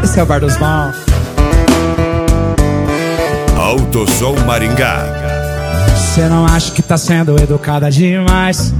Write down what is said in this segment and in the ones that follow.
Esse é o Bar dos Bons. AutoSom Maringá. Cê não acha que tá sendo educada demais?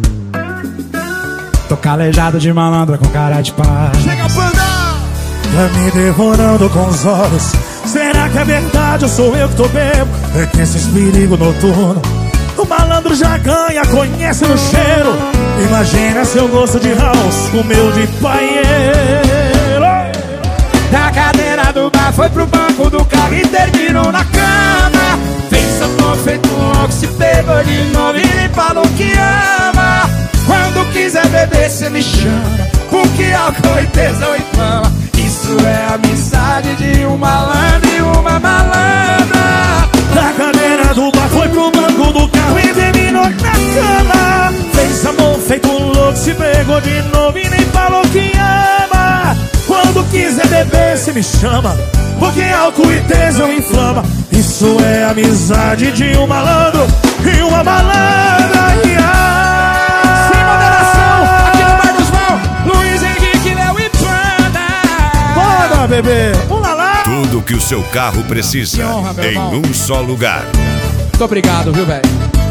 Tô calejado de malandra com cara de paz. Chega, banda! Tá me devorando com os olhos. Será que é verdade ou sou eu que tô bebo? É que esses perigos noturnos o malandro já ganha, conhece no cheiro. Imagina seu gosto de house com meu de paieiro. Da cadeira do bar foi pro banco do carro e terminou na cama. Fez amor feito louco, se pegou de novo e nem falou que ama. Quando quiser beber cê me chama, porque álcool e tesão inflama. Isso é amizade de um malandro e uma malandra. Da cadeira do bar foi pro banco do carro e terminou na cama. Fez amor feito louco, se pegou de novo e nem falou que ama. Quando quiser beber cê me chama, porque álcool e tesão inflama. Isso é amizade de um malandro e uma malandra. Sem moderação, aqui no Bar dos Bons, Luiz Henrique, Léo e Panda. Bora, bebê, vamos lá. Tudo que o seu carro precisa honra, meu em irmão. um só lugar. Muito obrigado, viu, velho?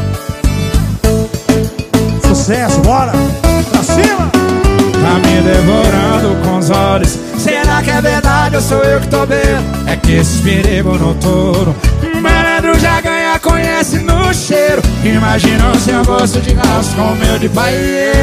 Sucesso, bora, pra cima. Tá me devorando com os olhos. Será que é verdade ou sou eu que tô bebo? É que esses perigos noturnos malandro já ganha, conhece no cheiro. Imagina o seu gosto de house com o meu de paieiro.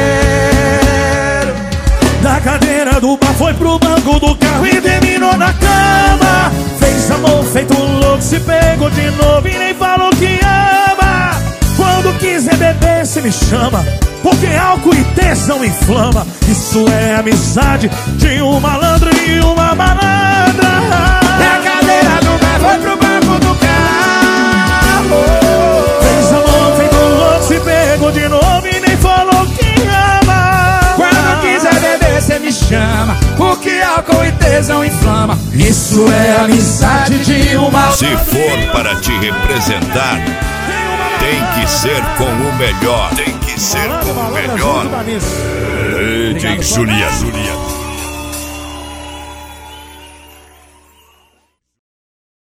Da cadeira do bar foi pro banco do carro e terminou na cama. Fez amor feito louco, se pegou de novo e nem falou que ama. Quando quiser beber cê me chama, porque álcool e tesão inflama. Isso é amizade de um malandro e uma malandra. Da cadeira do bar foi pro banco do carro. Fez amor feito louco, se pegou de novo e nem falou que ama. Quando quiser beber cê me chama, porque álcool e tesão inflama. Isso é amizade de uma. Se for para te representar, tem que ser com o melhor. Tem que ser com o melhor. Ajuda nisso. DJ Juliano.